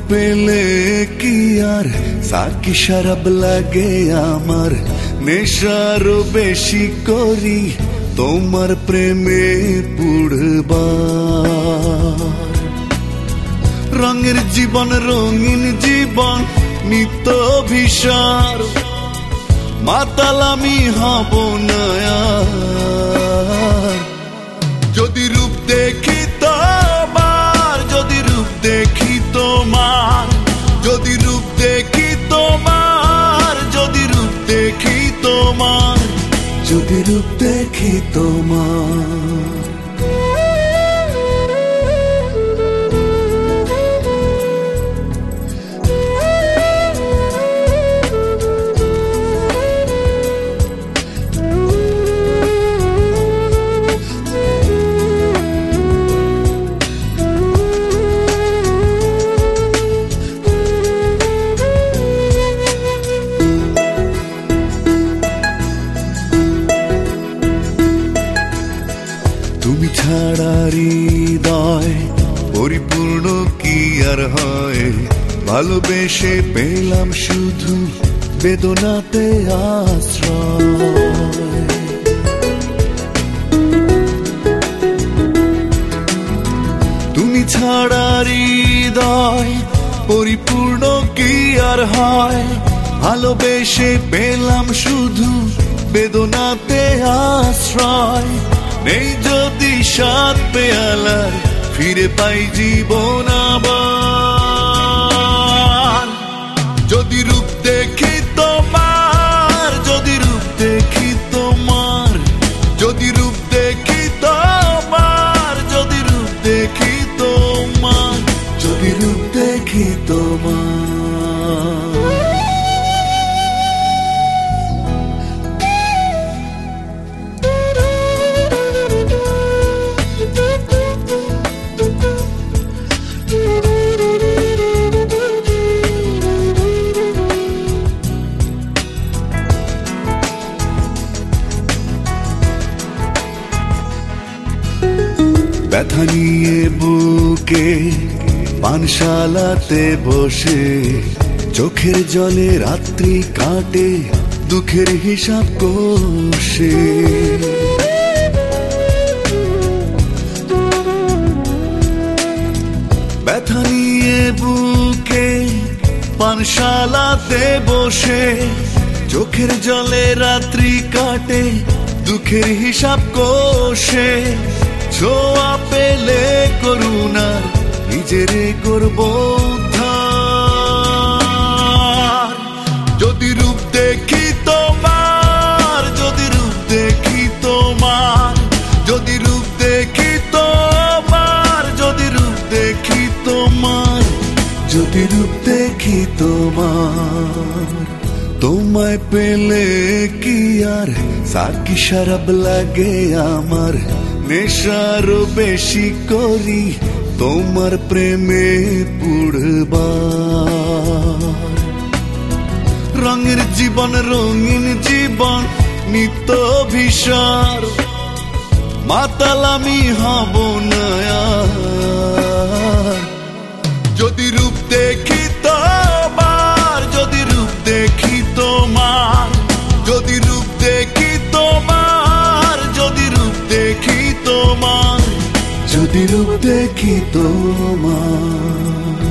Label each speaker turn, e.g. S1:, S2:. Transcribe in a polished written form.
S1: পেলে কি আর সাকি শরাব লাগে আমার, নেশারও বেশি করি তোমার প্রেমে পুড়বার। রঙের জীবন রঙিন জীবন নিত্য ভিসার, মাতাল আমি হব না আর। যদি রূপ দেখি তোমার, যদি রূপ দেখি তোমার, যদি রূপ দেখি তোমার, যদি রূপ দেখি তোমার, যদি রূপ দেখি তোমার। তুমি ছাড়া হৃদয় পরিপূর্ণ কি আর হয়, ভালোবেসে পেলাম শুধু বেদনাতে আশ্রয়। তুমি ছাড়া হৃদয় পরিপূর্ণ কি আর হয়, ভালোবেসে পেলাম শুধু বেদনাতে আশ্রয়। নেই যদি সাত পেয়ালার ফিরে পাই জীবন আবার। যদি রূপ দেখি তোমার, যদি রূপ দেখি তোমার, যদি রূপ দেখি তোমার, যদি রূপ দেখি তোমার, যদি রূপ দেখি তোমার। ব্যথা নিয়ে বুকে পানশালাতে বসে, চোখের জলে রাত্রি কাটে দুঃখের হিসাব কষে। ব্যথা নিয়ে বুকে পানশালাতে বসে, চোখের জলে রাত্রি কাটে দুঃখের হিসাব কষে। ছোঁয়া পেলে করুণার নিজেরে করব উদ্ধার। যদি রূপ দেখি তোমার, যদি রূপ দেখি তোমার, যদি রূপ দেখি তোমার, যদি রূপ দেখি তোমার, যদি রূপ দেখি তোমার। তোমায় পেলে কি আর সাকি শরাব লাগে আমার, নেশারও বেশি করি তোমার প্রেমে পুড়বার। রঙের জীবন রঙিন জীবন নিত্য ভিসার, মাতাল আমি হব না আর। যদি রূপ দেখি তোমার, যদি রূপ দেখি তোমার, যদি রূপ দেখি তোমার, যদি রূপ দেখি তোমার, যদি রূপ দেখি তোমার।